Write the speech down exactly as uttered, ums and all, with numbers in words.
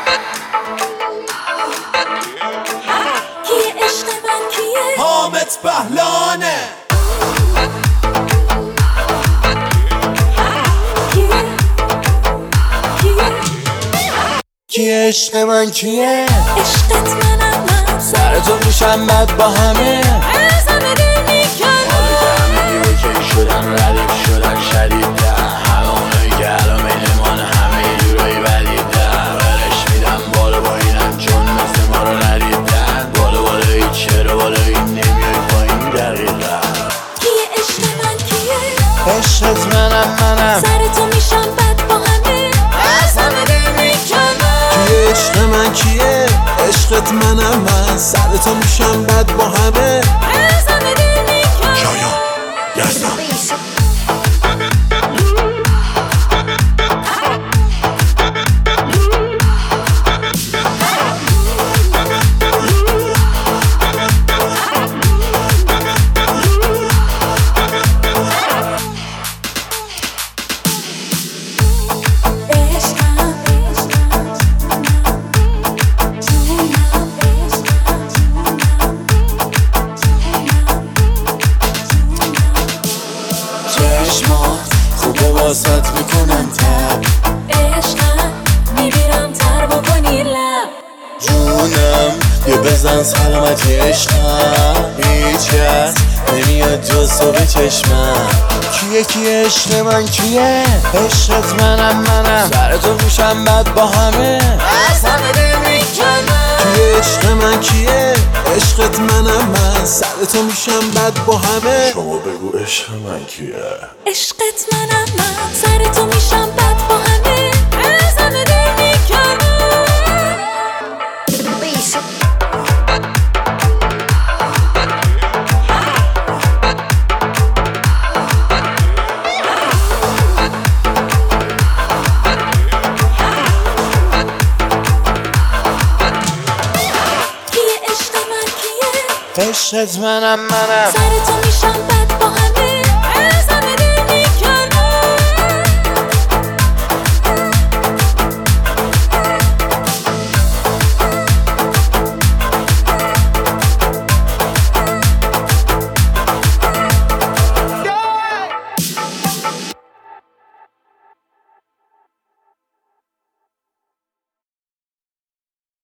کیه عشق من کیه؟ حامد بهلانه. کیه؟ کیه؟ کیه عشق من کیه؟ عشقت منم من سر تو میشم بد با همه ازم دل میکنم. حالا که همه اوکی شدن ردیف شدن شدیدن، همه اونایی که الان بینمان همه یه جورایی بدیدن، ولش میدم بالا با اینم چون مثل ما رو ندیدن. بالا بالا ای چرا بالا این نمیای پایین دقیقا. کیه عشق من کیه؟ عشقت منم منم سر تو میشم بد با همه ازم دل میکنم. کیه عشق من کیه؟ عشقت منم من، سر تو میشم بد با همه ازم دل میکنم. شایان یزدان. چشمات خوبه واسط میکنم تب، عشقم میبیرم تر بکنی لب. جونم یه بزن سلامتی عشقم، هیچ کس نمیاد جز تو به چشمم. کیه کیه عشق من کیه؟ عشقت منم منم، سر تو میشم بد با همه ازم دل میکنم. کیه عشق من کیه؟ عشقت منم من، سر تو میشم بد با همه. شما بگو عشق من کیه؟ عشقت منم من، سر تو میشم بد با همه ازم دل میکنم. کیه عشق من کیه؟ عشقت منم منم، سر تو